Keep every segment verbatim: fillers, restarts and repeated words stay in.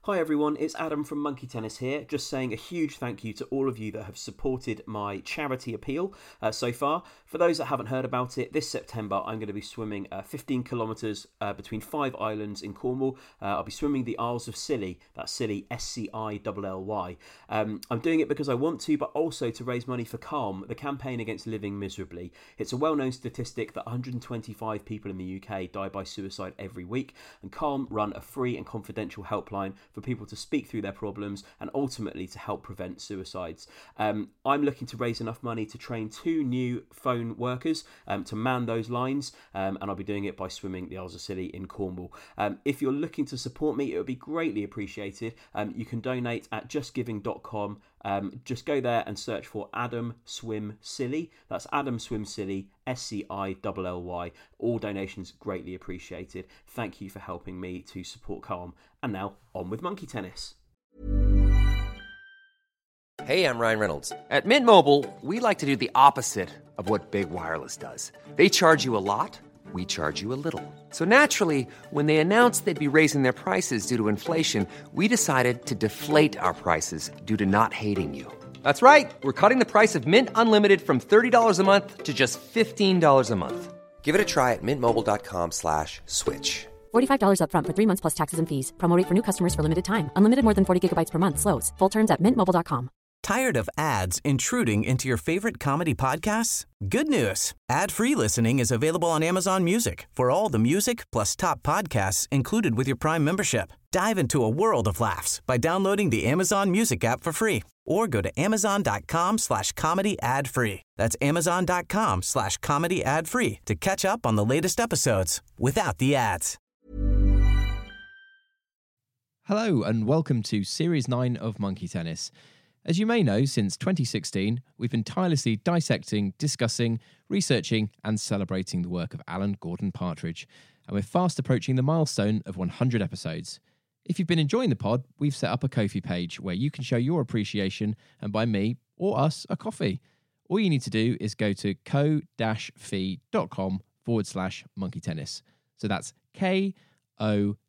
Hi everyone, it's Adam from Monkey Tennis here, just saying a huge thank you to all of you that have supported my charity appeal uh, so far. For those that haven't heard about it, this September I'm going to be swimming uh, fifteen kilometres uh, between five islands in Cornwall. Uh, I'll be swimming the Isles of Scilly, that's Scilly, S C I L L Y. Um, I'm doing it because I want to, but also to raise money for Calm, the campaign against living miserably. It's a well-known statistic that one hundred twenty-five people in the U K die by suicide every week, and Calm run a free and confidential helpline for people to speak through their problems and ultimately to help prevent suicides. Um, I'm looking to raise enough money to train two new phone workers um, to man those lines, um, and I'll be doing it by swimming the Isles of Scilly in Cornwall. Um, if you're looking to support me, it would be greatly appreciated. Um, you can donate at just giving dot com. Um, just go there and search for Adam Swim Scilly. That's Adam Swim Scilly, S C I L L Y. All donations greatly appreciated. Thank you for helping me to support Calm. And now, on with Monkey Tennis. Hey, I'm Ryan Reynolds. At Mint Mobile, we like to do the opposite of what Big Wireless does. They charge you a lot, we charge you a little. So naturally, when they announced they'd be raising their prices due to inflation, we decided to deflate our prices due to not hating you. That's right. We're cutting the price of Mint Unlimited from thirty dollars a month to just fifteen dollars a month. Give it a try at mintmobile.com slash switch. forty-five dollars up front for three months plus taxes and fees. Promo rate for new customers for limited time. Unlimited more than forty gigabytes per month slows. Full terms at mint mobile dot com. Tired of ads intruding into your favorite comedy podcasts? Good news. Ad-free listening is available on Amazon Music for all the music plus top podcasts included with your Prime membership. Dive into a world of laughs by downloading the Amazon Music app for free or go to amazon.com slash comedy ad free. That's amazon.com slash comedy ad free to catch up on the latest episodes without the ads. Hello and welcome to Series nine of Monkey Tennis. As you may know, since twenty sixteen, we've been tirelessly dissecting, discussing, researching and celebrating the work of Alan Gordon Partridge, and we're fast approaching the milestone of one hundred episodes. If you've been enjoying the pod, we've set up a Ko-fi page where you can show your appreciation and buy me or us a coffee. All you need to do is go to ko-fi.com forward slash monkey tennis. So that's ko-fi.com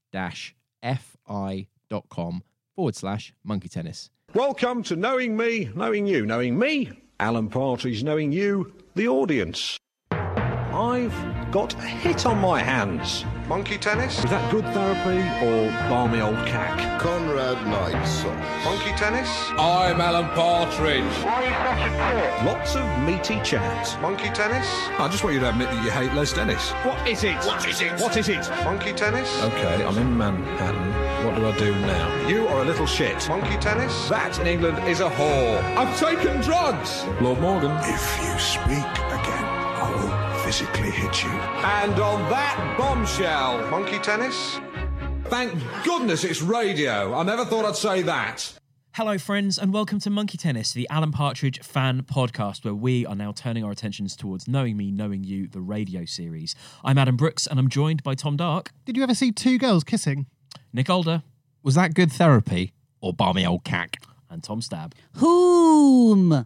forward slash monkey tennis. Welcome to Knowing Me, Knowing You. Knowing me, Alan Partridge. Knowing you, the audience. I've got a hit on my hands. Monkey tennis? Is that good therapy or balmy old cack? Conrad Knight socks. Monkey tennis? I'm Alan Partridge. Why are you such a prick? Lots of meaty chat. Monkey tennis? I just want you to admit that you hate Les Dennis. What is it? What is it? What is it? Monkey tennis? Okay, I'm in Manhattan. What do I do now? You are a little shit. Monkey tennis? That in England is a whore. I've taken drugs. Lord Morgan. If you speak again, I will physically hit you. And on that bombshell. Monkey tennis? Thank goodness it's radio. I never thought I'd say that. Hello, friends, and welcome to Monkey Tennis, the Alan Partridge fan podcast, where we are now turning our attentions towards Knowing Me, Knowing You, the radio series. I'm Adam Brooks, and I'm joined by Tom Dark. Did you ever see two girls kissing? Nick Older. Was that good therapy or balmy old cack? And Tom Stab. Whom?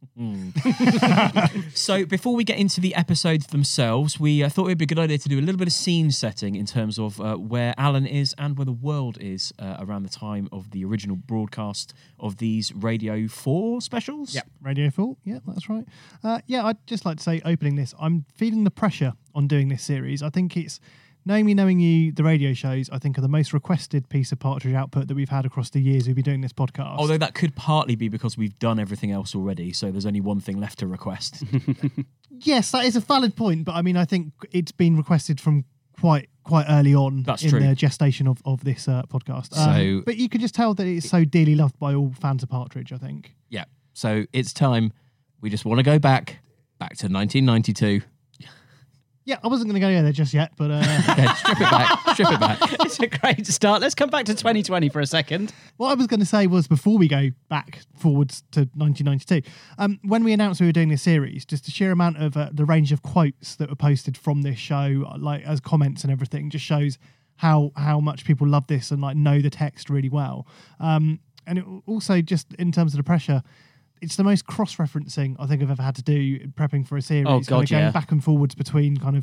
Mm. So before we get into the episodes themselves, we uh, thought it would be a good idea to do a little bit of scene setting in terms of uh, where Alan is and where the world is uh, around the time of the original broadcast of these Radio four specials. Yeah, Radio four. Yeah, that's right. Uh, yeah, I'd just like to say, opening this, I'm feeling the pressure on doing this series. I think it's Knowing Me, Knowing You, the radio shows, I think, are the most requested piece of Partridge output that we've had across the years we've been doing this podcast. Although that could partly be because we've done everything else already, so there's only one thing left to request. Yes, that is a valid point, but I mean, I think it's been requested from quite quite early on That's in true. the gestation of, of this uh, podcast. So, um, but you can just tell that it's so dearly loved by all fans of Partridge, I think. Yeah, so it's time. We just want to go back, back to nineteen ninety-two. Yeah, I wasn't going to go there just yet, but... Uh... Okay, strip it back, strip it back. It's a great start. Let's come back to twenty twenty for a second. What I was going to say was, before we go back forwards to nineteen ninety-two, um, when we announced we were doing this series, just the sheer amount of uh, the range of quotes that were posted from this show, like as comments and everything, just shows how how much people love this and like know the text really well. Um, and it also, just in terms of the pressure, it's the most cross-referencing I think I've ever had to do prepping for a series. Oh, God, kind of going yeah. back and forwards between kind of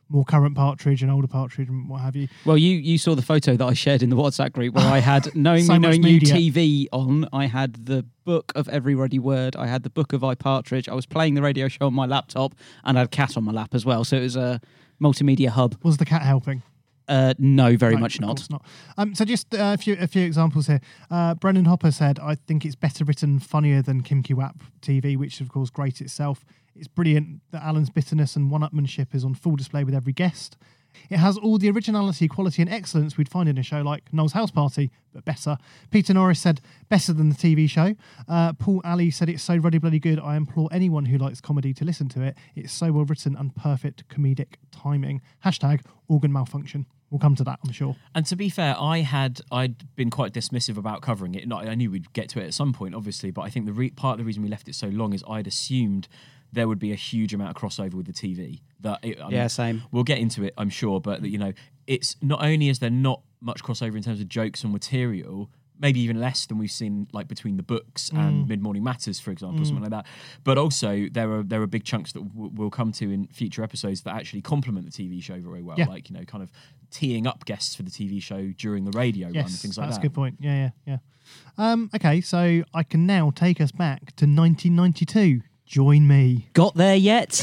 more current Partridge and older Partridge and what have you. Well, you you saw the photo that I shared in the WhatsApp group where I had Knowing So Me, much Knowing You media. T V on. I had the book of Every Ruddy Word. I had the book of iPartridge. I was playing the radio show on my laptop, and I had Cat on my lap as well. So it was a multimedia hub. Was the cat helping? Uh, no, very No, much of not. course not. Um, so just uh, a few a few examples here. Uh, Brendan Hopper said, "I think it's better written, funnier than Kim Ki-wap T V, which is of course great itself. It's brilliant that Alan's bitterness and one-upmanship is on full display with every guest. It has all the originality, quality and excellence we'd find in a show like Noel's House Party, but better." Peter Norris said, "Better than the T V show." Uh, Paul Alley said, "It's so ruddy bloody good. I implore anyone who likes comedy to listen to it. It's so well written and perfect comedic timing." Hashtag organ malfunction. We'll come to that, I'm sure. And to be fair, I had I'd been quite dismissive about covering it. Not, I knew we'd get to it at some point, obviously, but I think the re- part of the reason we left it so long is I'd assumed there would be a huge amount of crossover with the T V. That it, I Yeah, mean, same. We'll get into it, I'm sure, but you know, it's not only is there not much crossover in terms of jokes and material, maybe even less than we've seen like between the books and Mm. Mid Morning Matters, for example, Mm. something like that. But also there are there are big chunks that w- we'll come to in future episodes that actually complement the T V show very well, Yeah. like you know, kind of teeing up guests for the T V show during the radio run, Yes, things like that's that. a good point. Yeah, yeah, yeah. Um, okay, so I can now take us back to nineteen ninety-two. Join me. Got there yet?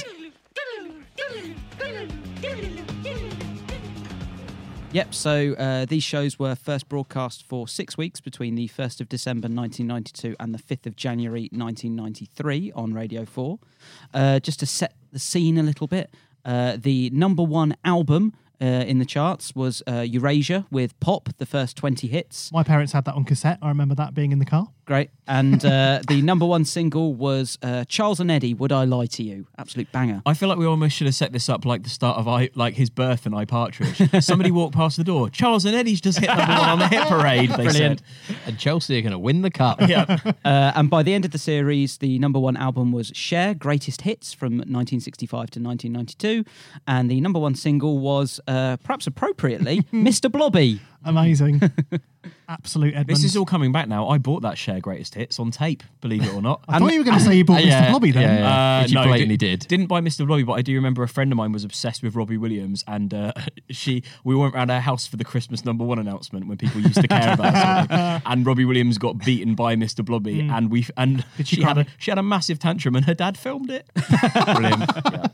Yep, so uh, these shows were first broadcast for six weeks between the first of December nineteen ninety-two and the fifth of January nineteen ninety-three on Radio four. Uh, just to set the scene a little bit, uh, the number one album uh, in the charts was uh, Eurasia with Pop, the first twenty hits. My parents had that on cassette. I remember that being in the car. Great. And uh, the number one single was uh, Charles and Eddie, Would I Lie to You? Absolute banger. I feel like we almost should have set this up like the start of I, like his birth and iPartridge. Somebody walked past the door. Charles and Eddie's just hit number one on the hit parade. They Brilliant. said. And Chelsea are going to win the cup. Yeah. Uh, and by the end of the series, the number one album was Cher, Greatest Hits from nineteen sixty-five to nineteen ninety-two. And the number one single was, uh, perhaps appropriately, Mister Blobby. Amazing. Absolute Edmund. This is all coming back now. I bought that Cher Greatest Hits on tape, believe it or not. I thought you were going to say you bought Mister Blobby then. yeah, yeah. Uh, Which you no, blatantly did, did. Didn't buy Mister Blobby, but I do remember a friend of mine was obsessed with Robbie Williams, and uh, she we went round our house for the Christmas number one announcement when people used to care about something, and Robbie Williams got beaten by Mister Blobby, Mm. and we and Did she she had a cry? she had a massive tantrum, and her dad filmed it. Brilliant. Yeah.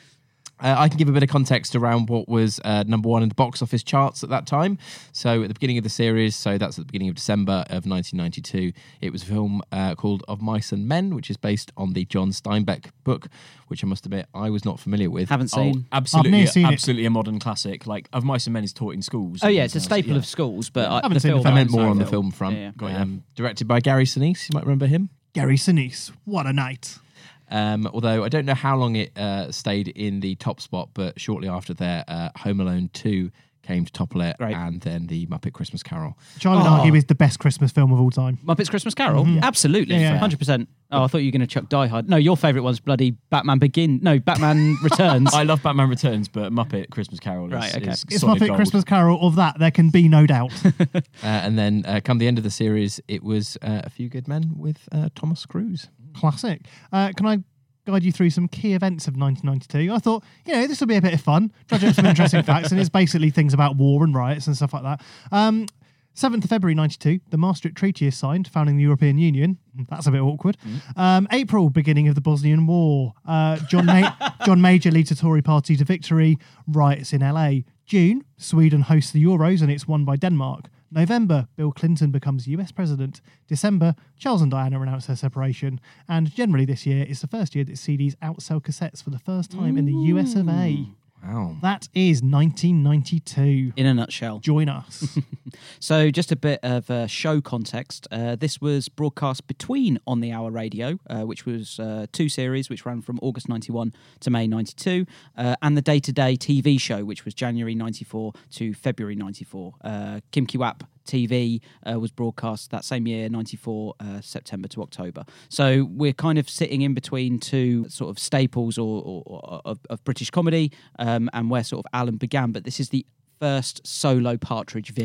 Uh, I can give a bit of context around what was uh, number one in the box office charts at that time. So at the beginning of the series, so that's at the beginning of December of nineteen ninety-two, it was a film uh, called Of Mice and Men, which is based on the John Steinbeck book, which I must admit I was not familiar with. Haven't Oh, seen. absolutely, never seen it. absolutely a modern classic. Like Of Mice and Men is taught in schools. Oh, and yeah, it's a things like that. staple Yeah. of schools, but I, Haven't the seen the film... film. I meant more no, on the no. film front. Yeah, yeah. Got ya. Um, directed by Gary Sinise, you might remember him. Gary Sinise. What a night. Um, although I don't know how long it uh, stayed in the top spot, but shortly after there, uh, Home Alone two came to topple it, Right. and then the Muppet Christmas Carol. Which I would Oh. argue is the best Christmas film of all time. Muppets Christmas Carol? Mhm. Absolutely, Yeah, yeah. one hundred percent. Oh, I thought you were going to chuck Die Hard. No, your favourite one's bloody Batman Begin. No, Batman Returns. I love Batman Returns, but Muppet Christmas Carol is, Right, okay. is It's solid Muppet gold. Christmas Carol. Of that, there can be no doubt. Uh, and then uh, come the end of the series, it was uh, A Few Good Men with uh, Thomas Cruise. Classic. Uh, can I guide you through some key events of nineteen ninety-two? I thought, you know, this will be a bit of fun. Dredge up some interesting facts, and it's basically things about war and riots and stuff like that. Um, seventh of February ninety-two, the Maastricht Treaty is signed, founding the European Union. That's a bit awkward. Um, April, beginning of the Bosnian War. Uh, John, Ma- John Major leads a Tory party to victory. Riots in L A. June, Sweden hosts the Euros and it's won by Denmark. November, Bill Clinton becomes U S president. December, Charles and Diana announce their separation. And generally this year is the first year that C Ds outsell cassettes for the first time in the U S of A. Wow. That is nineteen ninety-two. In a nutshell. Join us. So just a bit of uh, show context. Uh, this was broadcast between On the Hour Radio, uh, which was uh, two series, which ran from August ninety-one to May ninety-two, uh, and the day-to-day T V show, which was January ninety-four to February ninety-four. Uh, Kim Ki-wap T V uh, was broadcast that same year, ninety-four, uh, September to October. So we're kind of sitting in between two sort of staples or, or, or of, of British comedy, um, and where sort of Alan began. But this is the first solo Partridge vehicle.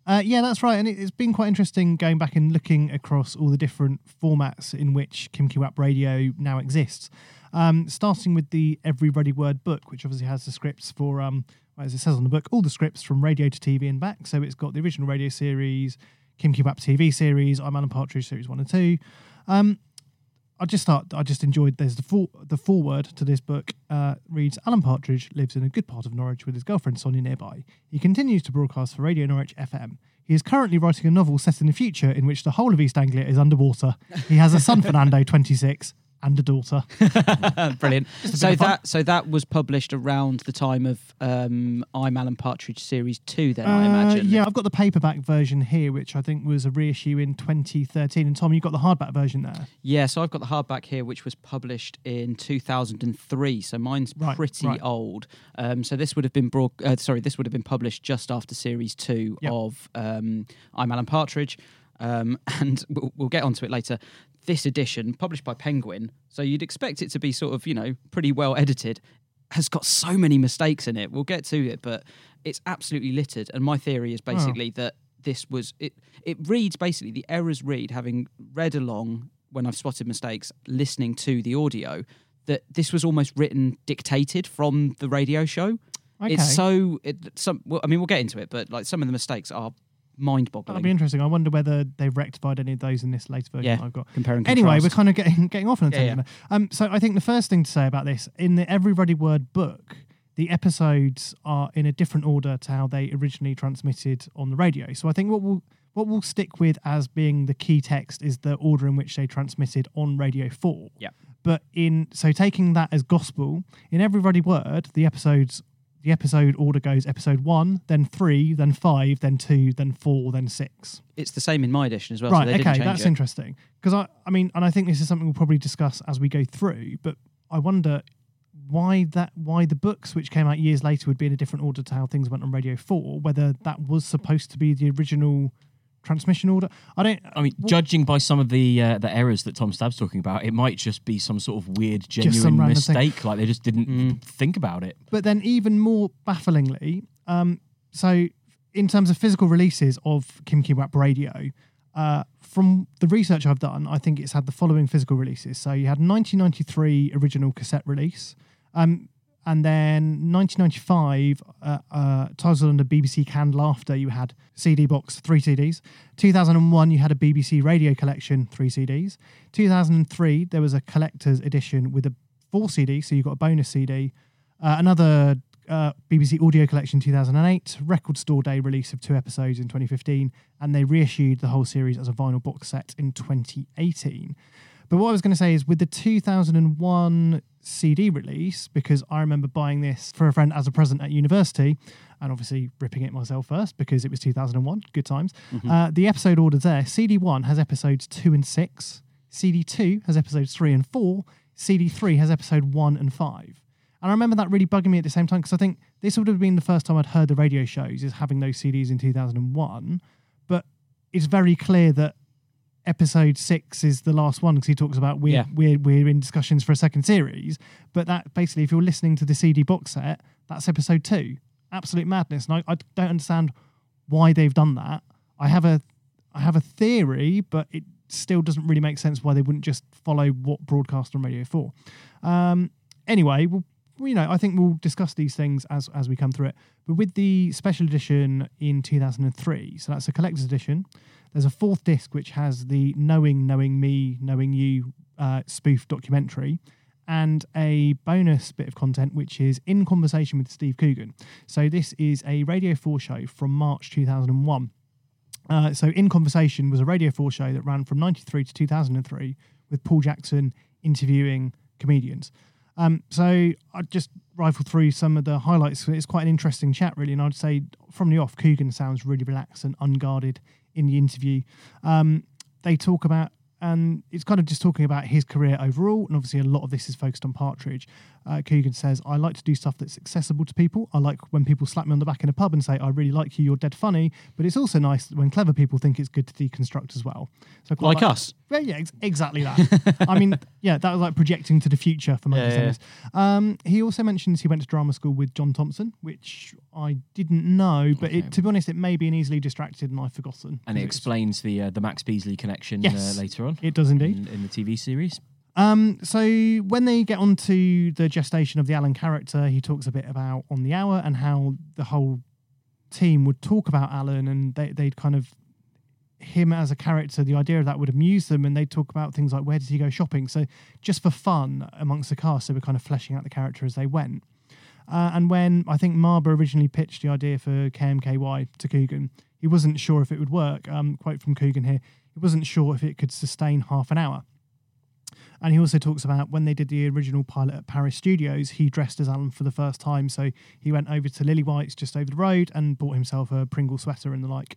Uh, yeah, that's right. And it, it's been quite interesting going back and looking across all the different formats in which Kim Ki Wap Radio now exists. Um, starting with the Every Ruddy Word book, which obviously has the scripts for, um, as it says on the book, all the scripts from radio to T V and back. So it's got the original radio series, Kim Ki Wap T V series, I'm Alan Partridge series one and two. Um, I just start. I just enjoyed. There's the full the foreword to this book uh, reads: Alan Partridge lives in a good part of Norwich with his girlfriend Sonia nearby. He continues to broadcast for Radio Norwich F M. He is currently writing a novel set in the future in which the whole of East Anglia is underwater. He has a son, Fernando, twenty-six, and a daughter. Brilliant. So that so that was published around the time of um, I'm Alan Partridge series two. Then I Uh, imagine. yeah, I've got the paperback version here, which I think was a reissue in twenty thirteen. And Tom, you've got the hardback version there. Yeah, so I've got the hardback here, which was published in two thousand three. So mine's Right, pretty right. old. Um, so this would have been broad, uh, sorry, this would have been published just after series two Yep. of um, I'm Alan Partridge, um, and we'll, we'll get onto it later. This edition, published by Penguin, so you'd expect it to be sort of, you know, pretty well edited, has got so many mistakes in it. We'll get to it, but it's absolutely littered. And my theory is basically that this was it. It reads basically the errors read, having read along when I've spotted mistakes, listening to the audio, that this was almost written dictated from the radio show. Okay. It's so it, some. Well, I mean, we'll get into it, but like some of the mistakes are mind-boggling. That'll be interesting. I wonder whether they've rectified any of those in this latest version Yeah, I've got. compare and Anyway, contrast. we're kind of getting getting off on a Yeah, tangent. now. Um, so I think the first thing to say about this, in the Every Ruddy Word book, the episodes are in a different order to how they originally transmitted on the radio. So I think what we'll what we'll stick with as being the key text is the order in which they transmitted on Radio four. Yeah. But in so taking that as gospel, in Every Ruddy Word, the episodes the episode order goes episode one, then three, then five, then two, then four, then six. It's the same in my edition as well. so Right, they didn't okay, change that's it. interesting. Because I, I mean, and I think this is something we'll probably discuss as we go through, but I wonder why that why the books, which came out years later, would be in a different order to how things went on Radio four, whether that was supposed to be the original transmission order. I don't... I mean, w- judging by some of the uh, the errors that Tom Stab's talking about, it might just be some sort of weird, some genuine random thing. mistake. Like they just didn't think about it. But then even more bafflingly, um, so in terms of physical releases of Kim Ki Wap Radio, uh, from the research I've done, I think it's had the following physical releases. So you had nineteen ninety-three original cassette release, um, and then nineteen ninety-five, uh, uh, titled under B B C Canned Laughter, you had C D box, three C Ds. two thousand one, you had a B B C Radio Collection, three C Ds. two thousand three, there was a collector's edition with a four C D, so you got a bonus C D. Uh, another uh, B B C Audio Collection two thousand eight, Record Store Day release of two episodes in twenty fifteen, and they reissued the whole series as a vinyl box set in twenty eighteen. But what I was going to say is with the two thousand one C D release, because I remember buying this for a friend as a present at university, and obviously ripping it myself first because it was two thousand one, good times. Mm-hmm. Uh, the episode order there, C D one has episodes two and six, C D two has episodes three and four, C D three has episode one and five. And I remember that really bugging me at the same time because I think this would have been the first time I'd heard the radio shows is having those C Ds in two thousand one. But it's very clear that episode six is the last one because he talks about we're, Yeah. we're, we're in discussions for a second series. But that basically, if you're listening to the C D box set, that's episode two. Absolute madness. And I, I don't understand why they've done that. I have a I have a theory, but it still doesn't really make sense why they wouldn't just follow what broadcast on Radio four. Um, anyway, we'll you know, I think we'll discuss these things as as we come through it. But with the special edition in two thousand three, so that's a collector's edition, there's a fourth disc which has the Knowing, Knowing Me, Knowing You uh, spoof documentary, and a bonus bit of content which is In Conversation with Steve Coogan. So this is a Radio four show from March two thousand one. Uh, so In Conversation was a Radio four show that ran from ninety-three to two thousand three with Paul Jackson interviewing comedians. Um, so I just rifle through some of the highlights. It's quite an interesting chat, really. And I'd say from the off, Coogan sounds really relaxed and unguarded in the interview. Um, they talk about, and it's kind of just talking about his career overall. And obviously a lot of this is focused on Partridge. Uh, Coogan says, I like to do stuff that's accessible to people. I like when people slap me on the back in a pub and say, I really like you, you're dead funny. But it's also nice when clever people think it's good to deconstruct as well. So Like, like us. Yeah, yeah, ex- exactly that. I mean, yeah, that was like projecting to the future for Monkey Yeah, yeah. Tennis. Um, he also mentions he went to drama school with John Thompson, which I didn't know, but Okay. it, to be honest, it may be an easily distracted and I've forgotten. And it Because it's- explains the uh, the Max Beasley connection Yes, uh, later on. it does indeed. In, in the T V series. Um, so when they get onto the gestation of the Alan character, he talks a bit about On the Hour and how the whole team would talk about Alan and they, they'd kind of him as a character, the idea of that would amuse them and they'd talk about things like where does he go shopping? So just for fun amongst the cast, they were kind of fleshing out the character as they went. Uh, and when I think Marber originally pitched the idea for K M K Y to Coogan, he wasn't sure if it would work. Um, quote from Coogan here, he wasn't sure if it could sustain half an hour. And he also talks about when they did the original pilot at Paris Studios, he dressed as Alan for the first time. So he went over to Lily White's just over the road and bought himself a Pringle sweater and the like.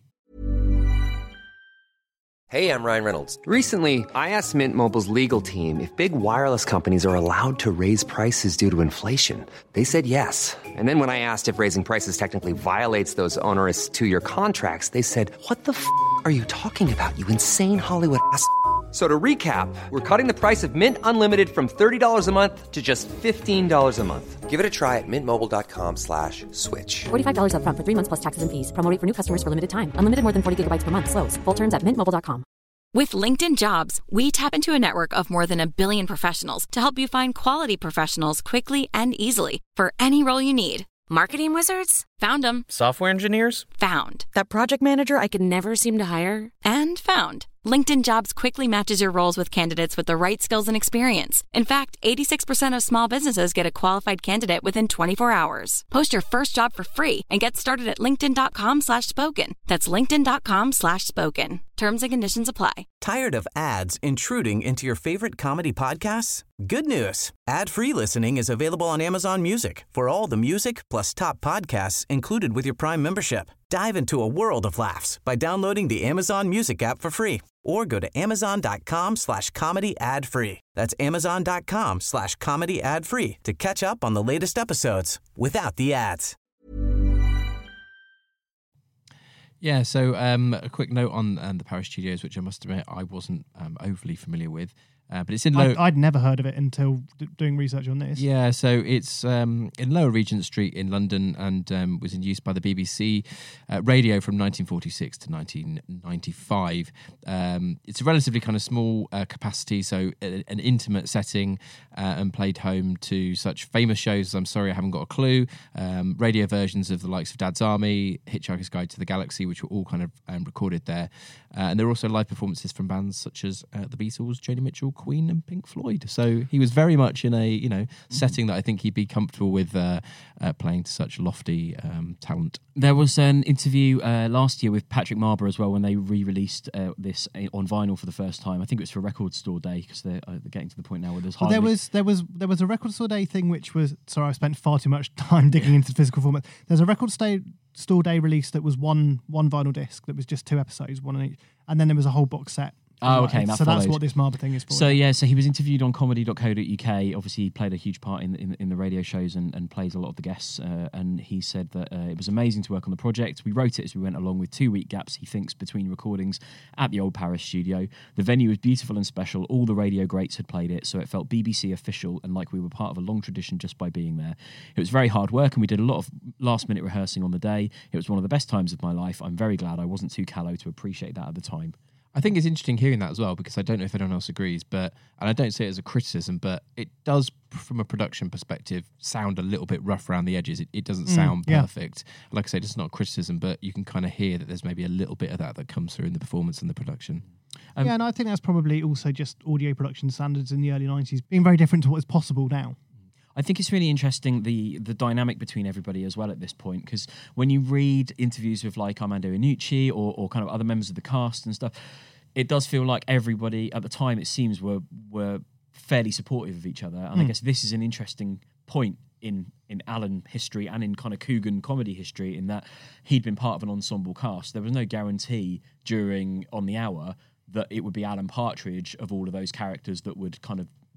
Hey, I'm Ryan Reynolds. Recently, I asked Mint Mobile's legal team if big wireless companies are allowed to raise prices due to inflation. They said yes. And then when I asked if raising prices technically violates those onerous two-year contracts, they said, what the f*** are you talking about, you insane Hollywood ass f- So to recap, we're cutting the price of Mint Unlimited from thirty dollars a month to just fifteen dollars a month. Give it a try at mintmobile.com slash switch. forty-five dollars up front for three months plus taxes and fees. Promo rate for new customers for limited time. Unlimited more than forty gigabytes per month. Slows full terms at mint mobile dot com. With LinkedIn Jobs, we tap into a network of more than a billion professionals to help you find quality professionals quickly and easily for any role you need. Marketing wizards? Found them. Software engineers? Found. That project manager I could never seem to hire? And found. LinkedIn Jobs quickly matches your roles with candidates with the right skills and experience. In fact, eighty-six percent of small businesses get a qualified candidate within twenty-four hours. Post your first job for free and get started at linkedin.com slash spoken. That's linkedin.com slash spoken. Terms and conditions apply. Tired of ads intruding into your favorite comedy podcasts? Good news. Ad-free listening is available on Amazon Music for all the music plus top podcasts included with your Prime membership. Dive into a world of laughs by downloading the Amazon Music app for free or go to amazon.com slash comedy ad free. That's amazon.com slash comedy ad free to catch up on the latest episodes without the ads. Yeah, so um, a quick note on um, the Paris Studios, which I must admit I wasn't um, overly familiar with. Uh, but it's in low. I'd, I'd never heard of it until d- doing research on this. Yeah, so it's um, in Lower Regent Street in London and um, was in use by the B B C uh, radio from nineteen forty-six to nineteen ninety-five. Um, it's a relatively kind of small uh, capacity, so a, an intimate setting uh, and played home to such famous shows as I'm Sorry I Haven't Got a Clue, um, radio versions of the likes of Dad's Army, Hitchhiker's Guide to the Galaxy, which were all kind of um, recorded there. Uh, and there were also live performances from bands such as uh, the Beatles, Joni Mitchell, Queen and Pink Floyd. So he was very much in a, you know, setting that I think he'd be comfortable with uh, uh, playing to such lofty um, talent. There was an interview uh, last year with Patrick Marber as well when they re-released uh, this on vinyl for the first time. I think it was for Record Store Day because they're, uh, they're getting to the point now where there's Well, hardly... there was there was there was a Record Store Day thing which was sorry I spent far too much time digging into the physical format. There's a Record Store Store Day release that was one one vinyl disc that was just two episodes, one on each, and then there was a whole box set. Oh, okay. That so follows. that's what this Marber thing is for. So yeah, so he was interviewed on comedy dot co dot uk. Obviously, he played a huge part in in, in the radio shows and, and plays a lot of the guests. Uh, and he said that uh, it was amazing to work on the project. We wrote it as we went along with two week gaps, he thinks, between recordings at the old Paris studio. The venue was beautiful and special. All the radio greats had played it, so it felt B B C official and like we were part of a long tradition just by being there. It was very hard work, and we did a lot of last minute rehearsing on the day. It was one of the best times of my life. I'm very glad I wasn't too callow to appreciate that at the time. I think it's interesting hearing that as well, because I don't know if anyone else agrees, but, and I don't say it as a criticism, but it does, from a production perspective, sound a little bit rough around the edges. It, it doesn't Mm, sound yeah. perfect. Like I said, it's not a criticism, but you can kind of hear that there's maybe a little bit of that that comes through in the performance and the production. Um, yeah, and I think that's probably also just audio production standards in the early nineties being very different to what is possible now. I think it's really interesting the the dynamic between everybody as well at this point, because when you read interviews with like Armando Iannucci or, or kind of other members of the cast and stuff, it does feel like everybody at the time, it seems, were were fairly supportive of each other. And Mm. I guess this is an interesting point in in Alan history and in kind of Coogan comedy history, in that he'd been part of an ensemble cast. There was no guarantee during On the Hour that it would be Alan Partridge of all of those characters that would kind of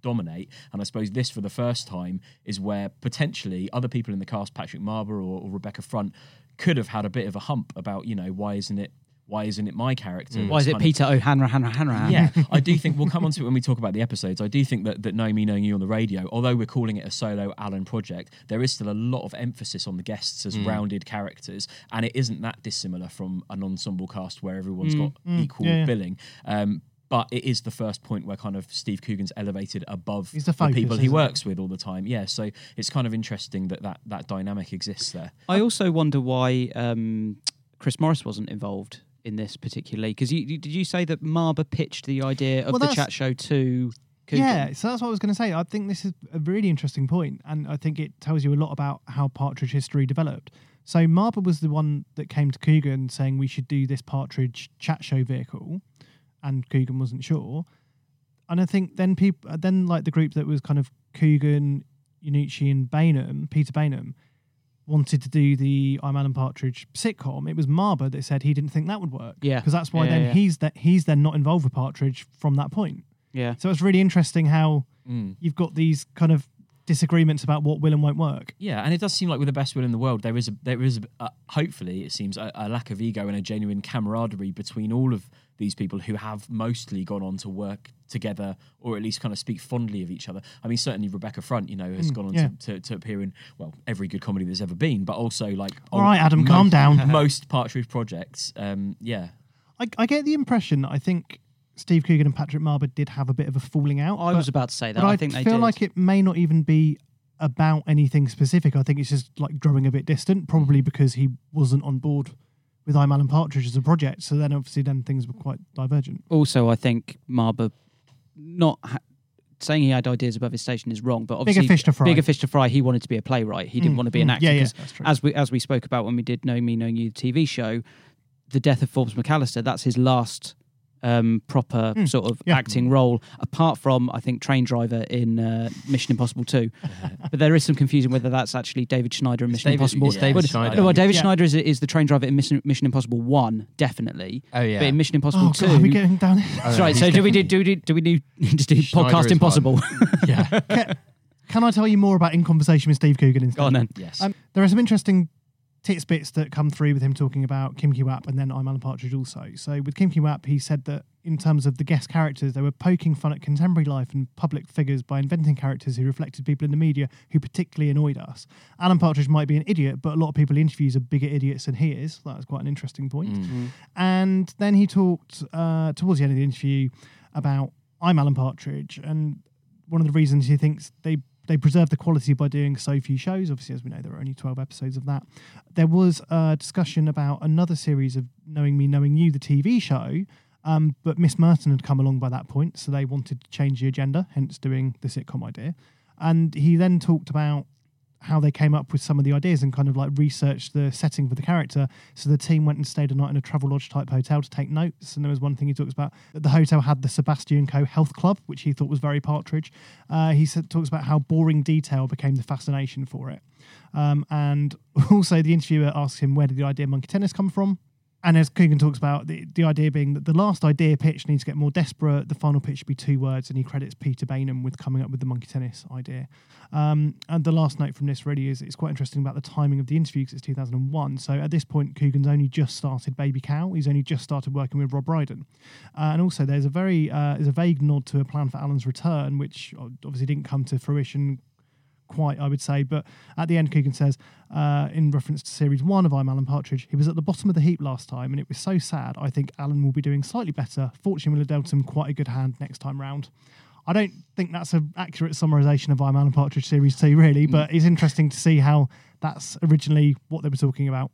dominate. And I suppose this, for the first time, is where potentially other people in the cast, Patrick Marber or, or Rebecca Front, could have had a bit of a hump about, you know, why isn't it why isn't it my character? Mm. Why is it Peter of, O'Hanra, Hanra, Hanra? Yeah, I do think we'll come on to it when we talk about the episodes. I do think that, that Knowing Me, Knowing You on the radio, although we're calling it a solo Alan project, there is still a lot of emphasis on the guests as mm. rounded characters, and it isn't that dissimilar from an ensemble cast where everyone's mm. got mm. equal yeah, yeah. billing. Um, But it is the first point where kind of Steve Coogan's elevated above the, focus, the people he works it? with all the time. Yeah, so it's kind of interesting that that, that dynamic exists there. I also wonder why um, Chris Morris wasn't involved in this particularly, because you, you, did you say that Marber pitched the idea of well, the chat show to Coogan? Yeah, so that's what I was going to say. I think this is a really interesting point, and I think it tells you a lot about how Partridge history developed. So Marber was the one that came to Coogan saying we should do this Partridge chat show vehicle, and Coogan wasn't sure. And I think then people, then like the group that was kind of Coogan, Iannucci and Bainham, Peter Bainham, wanted to do the I'm Alan Partridge sitcom. It was Marber that said he didn't think that would work. Yeah. Because that's why yeah, then yeah. he's that he's then not involved with Partridge from that point. Yeah. So it's really interesting how mm. you've got these kind of disagreements about what will and won't work. Yeah, and it does seem like with the best will in the world, there is a there is a, uh, hopefully it seems a, a lack of ego and a genuine camaraderie between all of these people who have mostly gone on to work together, or at least kind of speak fondly of each other. I mean, certainly Rebecca Front, you know, has mm, gone on yeah. to, to, to appear in, well, every good comedy there's ever been, but also like... All right, Adam, most, calm down. Most Partridge projects, um, yeah. I, I get the impression that I think Steve Coogan and Patrick Marber did have a bit of a falling out. I but, was about to say that. But I, I think they feel did. like it may not even be about anything specific. I think it's just like growing a bit distant, probably because he wasn't on board with I'm Alan Partridge as a project. So then obviously then things were quite divergent. Also, I think Marber not ha- saying he had ideas above his station is wrong, but obviously bigger fish to fry. Bigger fish to fry. He wanted to be a playwright. He didn't mm, want to be mm, an actor. Yeah, yeah, that's true. As we as we spoke about when we did Knowing Me, Knowing You, the T V show, the death of Forbes McAllister, that's his last um, proper mm, sort of yeah. acting role, apart from, I think, Train Driver in uh, Mission Impossible two. But there is some confusion whether that's actually David Schneider in It's Mission David, Impossible. it's David but, Schneider. Well, David yeah. Schneider is, is the train driver in Mission, Mission Impossible one, definitely. Oh, yeah. But in Mission Impossible Oh, two... God, are we getting down here? That's right, so do we do, do, we do, do we need to do Schneider Podcast is Impossible? Yeah. Can, can I tell you more about In Conversation with Steve Coogan instead? Go on then. Yes. Um, there are some interesting tits that come through with him talking about Kim Ki-wap and then I'm Alan Partridge also. So with Kim Ki-wap, he said that in terms of the guest characters, they were poking fun at contemporary life and public figures by inventing characters who reflected people in the media who particularly annoyed us. Alan Partridge might be an idiot, but a lot of people he interviews are bigger idiots than he is. That was quite an interesting point. Mm-hmm. And then he talked uh, towards the end of the interview about I'm Alan Partridge, and one of the reasons he thinks they They preserved the quality by doing so few shows. Obviously, as we know, there are only twelve episodes of that. There was a discussion about another series of Knowing Me, Knowing You, the T V show, um, but Miss Merton had come along by that point, so they wanted to change the agenda, hence doing the sitcom idea. And he then talked about how they came up with some of the ideas and kind of like researched the setting for the character. So the team went and stayed a night in a Travelodge type hotel to take notes. And there was one thing he talks about, that the hotel had the Sebastian Co Health Club, which he thought was very Partridge. Uh, he said, talks about how boring detail became the fascination for it. Um, and also the interviewer asks him, where did the idea Monkey Tennis come from? And as Coogan talks about, the, the idea being that the last idea pitch needs to get more desperate, the final pitch should be two words, and he credits Peter Bainham with coming up with the Monkey Tennis idea. Um, and the last note from this really is it's quite interesting about the timing of the interview because it's two thousand one. So at this point, Coogan's only just started Baby Cow. He's only just started working with Rob Brydon. Uh, and also there's a very uh, there's a vague nod to a plan for Alan's return, which obviously didn't come to fruition quite, I would say, but at the end Coogan says uh, in reference to series one of I'm Alan Partridge, he was at the bottom of the heap last time and it was so sad. I think Alan will be doing slightly better. Fortune will have dealt him quite a good hand next time round. I don't think that's an accurate summarisation of I'm Alan Partridge series two really, but mm. it's interesting to see how that's originally what they were talking about.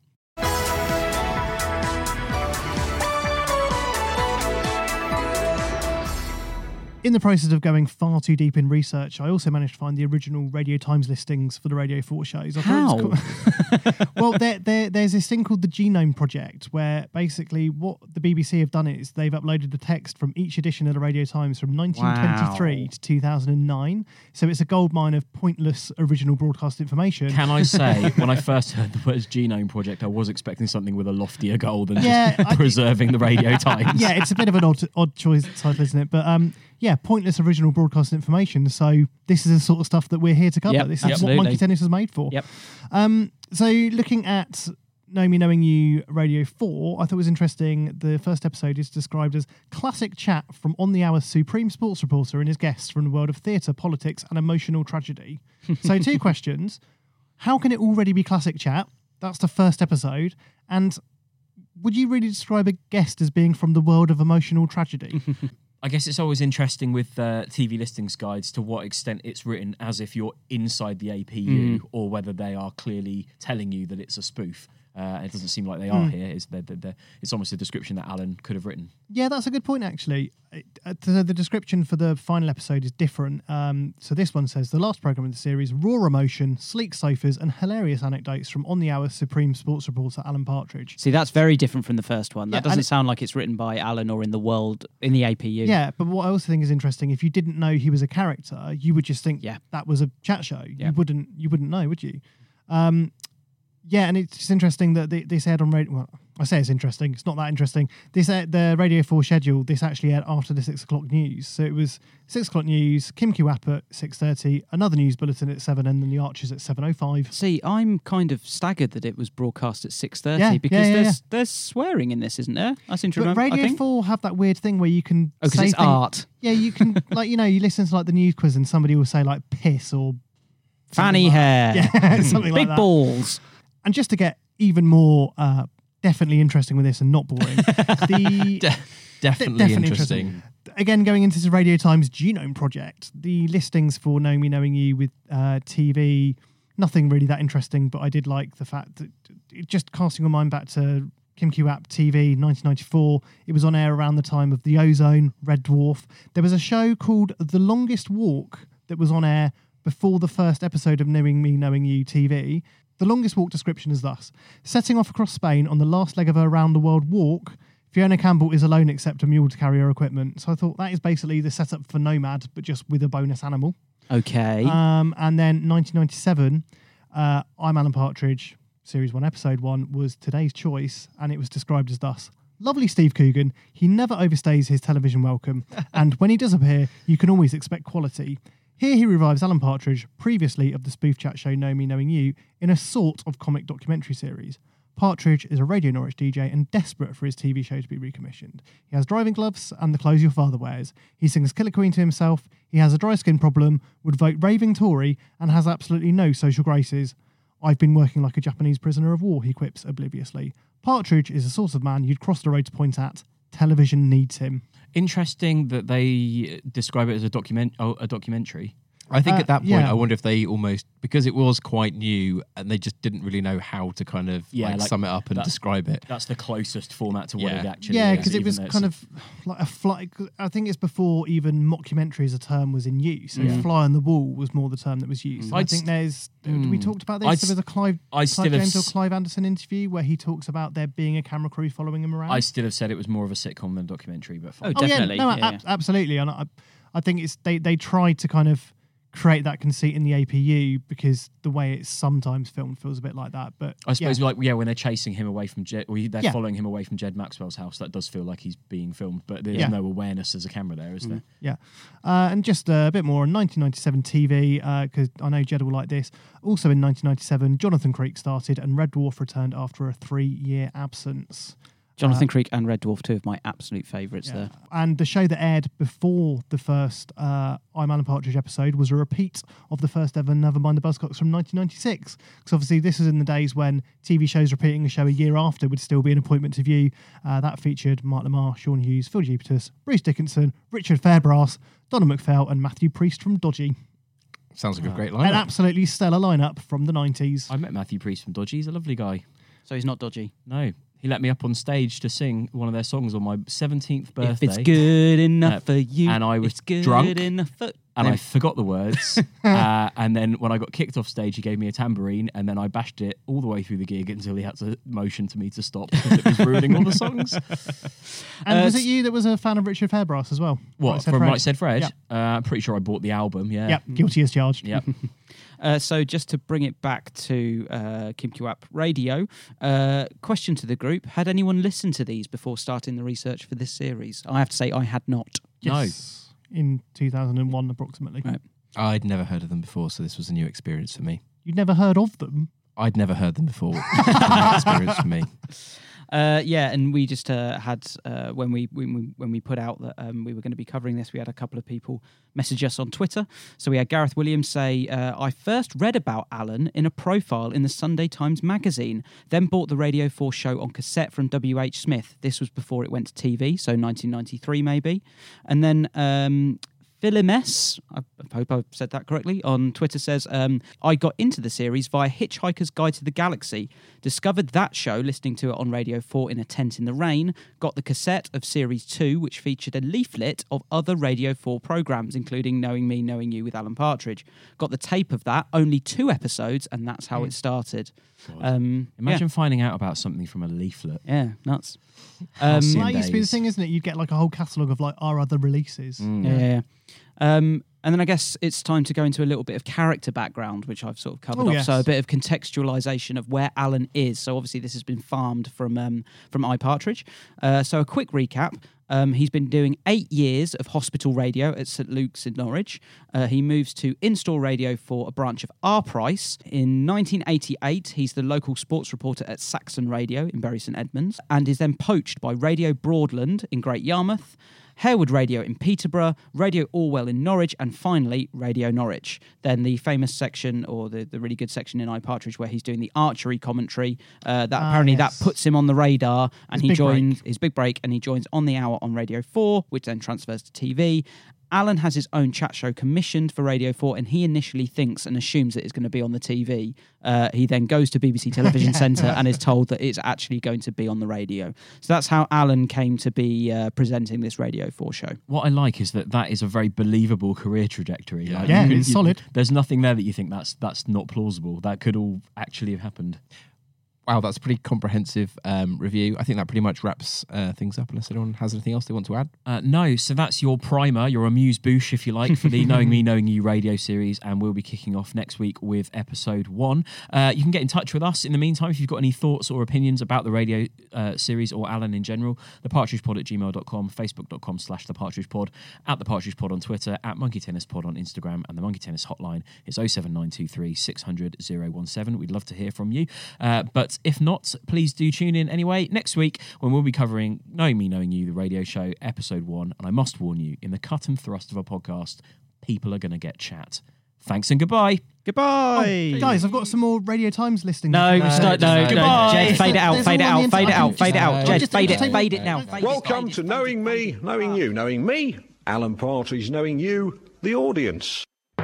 In the process of going far too deep in research, I also managed to find the original Radio Times listings for the Radio four shows. I How? Cool. Well, there, there, there's this thing called the Genome Project, where basically what the B B C have done is they've uploaded the text from each edition of the Radio Times from nineteen twenty-three Wow. to two thousand nine. So it's a goldmine of pointless original broadcast information. Can I say, when I first heard the words Genome Project, I was expecting something with a loftier goal than Yeah, just I- preserving the Radio Times. Yeah, it's a bit of an odd, odd choice title, isn't it? But um, yeah, pointless original broadcast information. So this is the sort of stuff that we're here to cover. Yep, this is absolutely. what Monkey Tennis is made for. Yep. Um, so looking at Know Me Knowing You Radio four, I thought it was interesting. The first episode is described as classic chat from On the Hour's supreme sports reporter and his guests from the world of theatre, politics and emotional tragedy. So two questions. How can it already be classic chat? That's the first episode. And would you really describe a guest as being from the world of emotional tragedy? I guess it's always interesting with uh, T V listings guides to what extent it's written as if you're inside the A P U Mm. or whether they are clearly telling you that it's a spoof. Uh, it doesn't seem like they are Mm. here. It's, they're, they're, they're, it's almost a description that Alan could have written. Yeah, that's a good point, actually. It- uh, The, the description for the final episode is different. Um, so this one says, the last programme in the series, raw emotion, sleek sofas and hilarious anecdotes from On the Hour's supreme sports reporter, Alan Partridge. See, that's very different from the first one. That Yeah, and doesn't it- sound like it's written by Alan or in the world, in the A P U. Yeah, but what I also think is interesting, if you didn't know he was a character, you would just think Yeah. that was a chat show. Yeah. You wouldn't you wouldn't know, would you? Um, yeah, and it's just interesting that they, this aired on radio. Well, I say it's interesting. It's not that interesting. This aired, the Radio four schedule. This actually aired after the six o'clock news. So it was six o'clock news, Kim Q-App at six thirty, another news bulletin at seven, and then the Archers at seven oh five. See, I'm kind of staggered that it was broadcast at six thirty Yeah, because yeah, yeah, there's there's swearing in this, isn't there? I seem to But remember. I Radio think. four have that weird thing where you can Oh, 'cause say it's thing- art. Yeah, you can like you know you listen to like the news quiz and somebody will say like piss or Fanny something like- hair. yeah, something like Big that. balls. And just to get even more uh, definitely interesting with this and not boring, the De- definitely, definitely interesting. again going into the Radio Times Genome Project, the listings for Knowing Me Knowing You with uh, T V, nothing really that interesting, but I did like the fact that it just casting your mind back to Kim Q-App T V nineteen ninety-four. It was on air around the time of The Ozone, Red Dwarf. There was a show called The Longest Walk that was on air before the first episode of Knowing Me Knowing You T V. The longest walk description is thus: setting off across Spain on the last leg of her round the world walk, Fiona Campbell is alone except a mule to carry her equipment. So I thought that is basically the setup for Nomad, but just with a bonus animal. Okay. Um, and then nineteen ninety-seven, uh, I'm Alan Partridge, Series one, Episode one, was today's choice, and it was described as thus. Lovely Steve Coogan, he never overstays his television welcome, and when he does appear, you can always expect quality. Here he revives Alan Partridge, previously of the spoof chat show Know Me Knowing You, in a sort of comic documentary series. Partridge is a Radio Norwich D J and desperate for his T V show to be recommissioned. He has driving gloves and the clothes your father wears. He sings Killer Queen to himself, he has a dry skin problem, would vote raving Tory, and has absolutely no social graces. I've been working like a Japanese prisoner of war, he quips obliviously. Partridge is the sort of man you'd cross the road to point at. Television needs him. Interesting that they describe it as a document, oh, a documentary. I think Uh, at that point, yeah. I wonder if they almost, because it was quite new and they just didn't really know how to kind of Yeah, like, like, sum it up and that's- describe it. That's the closest format to what Yeah. it actually Yeah, is. because it even was though it's kind a- of like a fly. I think it's before even mockumentary as a term was in use. So Yeah. fly on the wall was more the term that was used. And I I'd think st- there's. we Mm. talked about this. I'd There was a Clive, I Clive still have James or s- Clive Anderson interview where he talks about there being a camera crew following him around. I still have said it was more of a sitcom than a documentary, but fine. Oh, definitely. yeah, no, yeah, ab- absolutely. And I, I think it's they they tried to kind of create that conceit in the A P U because the way it's sometimes filmed feels a bit like that. But I suppose, yeah. like, yeah, when they're chasing him away from Jed, or they're Yeah. following him away from Jed Maxwell's house, that does feel like he's being filmed, but there's Yeah. no awareness as a camera there, is there? Yeah. Uh, and just uh, a bit more on nineteen ninety-seven T V, because I know Jed will like this. Also in nineteen ninety-seven, Jonathan Creek started and Red Dwarf returned after a three-year absence. Jonathan Uh, Creek and Red Dwarf, two of my absolute favourites yeah. there. And the show that aired before the first uh, I'm Alan Partridge episode was a repeat of the first ever Nevermind the Buzzcocks from nineteen ninety-six. Because obviously this was in the days when T V shows repeating a show a year after would still be an appointment to view. Uh, that featured Mark Lamar, Sean Hughes, Phil Jeeptus, Bruce Dickinson, Richard Fairbrass, Donna McPhail and Matthew Priest from Dodgy. Sounds like a great An lineup. absolutely stellar lineup from the nineties. I met Matthew Priest from Dodgy. He's a lovely guy. So he's not dodgy. No, he let me up on stage to sing one of their songs on my seventeenth birthday. If it's good enough Uh, for you, and I was it's good drunk, enough for... and No. I forgot the words. uh, and then when I got kicked off stage, he gave me a tambourine, and then I bashed it all the way through the gig until he had to motion to me to stop because it was ruining all the songs. And Uh, was it you that was a fan of Richard Fairbrass as well? What, Right Said from Fred? Right Said Fred? Yeah. Uh, I'm pretty sure I bought the album, yeah. Yep, guilty as charged. Yep. Uh, so just to bring it back to uh, Kim Q-App Radio, uh, question to the group: had anyone listened to these before starting the research for this series? I have to say I had not. Yes. in two thousand one approximately. Right. I'd never heard of them before, so this was a new experience for me. You'd never heard of them? I'd never heard them before. It was a new experience for me. Uh, yeah, and we just uh, had uh, when we when we when we put out that um, we were going to be covering this, we had a couple of people message us on Twitter. So we had Gareth Williams say, uh, "I first read about Alan in a profile in the Sunday Times magazine, then bought the Radio four show on cassette from W H Smith. This was before it went to T V, so nineteen ninety-three maybe, and then." Um, Philim I hope I've said that correctly, on Twitter says, um, I got into the series via Hitchhiker's Guide to the Galaxy, discovered that show listening to it on Radio four in a tent in the rain, got the cassette of Series two, which featured a leaflet of other Radio four programmes, including Knowing Me, Knowing You with Alan Partridge. Got the tape of that, only two episodes, and that's how mm. it started. Um, Imagine yeah. finding out about something from a leaflet. Yeah, nuts. Um, that used to be the thing, isn't it? You'd get like a whole catalogue of like our other releases. Mm. Yeah. yeah. Um, and then I guess it's time to go into a little bit of character background, which I've sort of covered oh, off. Yes. So a bit of contextualisation of where Alan is. So obviously this has been farmed from um, from iPartridge. Uh, so a quick recap. Um, he's been doing eight years of hospital radio at St Luke's in Norwich. Uh, he moves to in-store radio for a branch of R Price. In nineteen eighty-eight, he's the local sports reporter at Saxon Radio in Bury St Edmunds, and is then poached by Radio Broadland in Great Yarmouth, Harewood Radio in Peterborough, Radio Orwell in Norwich, and finally Radio Norwich. Then the famous section, or the, the really good section in iPartridge, where he's doing the archery commentary. Uh, that ah, apparently yes. that puts him on the radar, and his he joins break. his big break, and he joins On the Hour on Radio four, which then transfers to T V. Alan has his own chat show commissioned for Radio four, and he initially thinks and assumes that it's going to be on the T V. Uh, he then goes to B B C Television yeah. Centre and is told that it's actually going to be on the radio. So that's how Alan came to be uh, presenting this Radio four show. What I like is that that is a very believable career trajectory. Yeah, like, yeah you, it's you, solid. There's nothing there that you think that's that's not plausible. That could all actually have happened. Wow, that's a pretty comprehensive um, review. I think that pretty much wraps uh, things up, unless anyone has anything else they want to add. Uh, no, so that's your primer, your amuse-bouche, if you like, for the Knowing Me, Knowing You radio series, and we'll be kicking off next week with episode one. Uh, you can get in touch with us in the meantime if you've got any thoughts or opinions about the radio uh, series or Alan in general. thepartridgepod at gmail dot com, facebook.com slash thepartridgepod, at thepartridgepod on Twitter, at monkeytennispod on Instagram, and the Monkey Tennis hotline is oh seven nine two three six hundred oh one seven. We'd love to hear from you. Uh, but if not, please do tune in anyway next week when we'll be covering Knowing Me, Knowing You, the radio show, episode one. And I must warn you, in the cut and thrust of a podcast, people are going to get chat. Thanks and goodbye. Goodbye. Oh, guys, I've got some more Radio Times listings. No, no, start, no, no, goodbye. Jed, fade it out, fade it out, fade it out, fade it out. Jed, fade it, fade it now. Welcome to Knowing Me, Knowing You. Knowing me, Alan Partridge. Knowing you, the audience.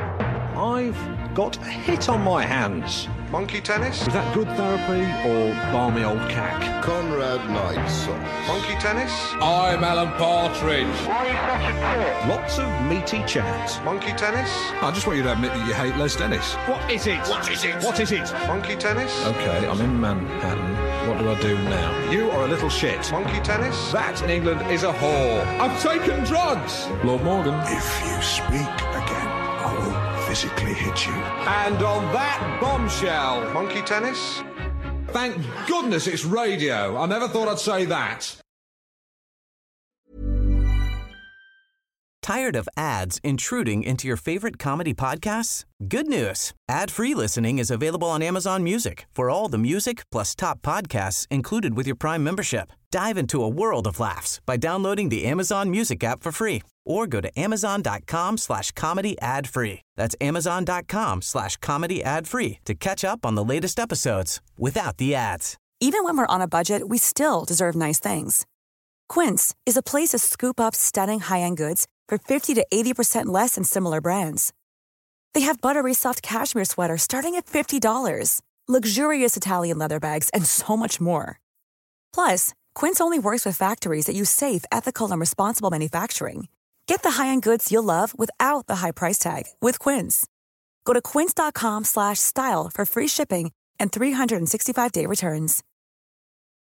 I've got a hit on my hands. Monkey tennis? Is that good therapy or balmy old cack? Conrad Knight socks. Monkey tennis? I'm Alan Partridge. Why are you such a prick? Lots of meaty chat. Monkey tennis? I just want you to admit that you hate Les Dennis. What is it? What is it? What is it? Monkey tennis? Okay, I'm in Manhattan. What do I do now? You are a little shit. Monkey tennis? That in England is a whore. I've taken drugs. Lord Morgan. If you speak again, I will physically hit you. And on that bombshell, monkey tennis? Thank goodness it's radio. I never thought I'd say that. Tired of ads intruding into your favorite comedy podcasts? Good news. Ad-free listening is available on Amazon Music for all the music plus top podcasts included with your Prime membership. Dive into a world of laughs by downloading the Amazon Music app for free or go to amazon.com slash comedy ad free. That's amazon.com slash comedy ad free to catch up on the latest episodes without the ads. Even when we're on a budget, we still deserve nice things. Quince is a place to scoop up stunning high-end goods for fifty to eighty percent less than similar brands. They have buttery soft cashmere sweaters starting at fifty dollars, luxurious Italian leather bags, and so much more. Plus, Quince only works with factories that use safe, ethical, and responsible manufacturing. Get the high-end goods you'll love without the high price tag with Quince. Go to quince.com slash style for free shipping and three sixty-five day returns.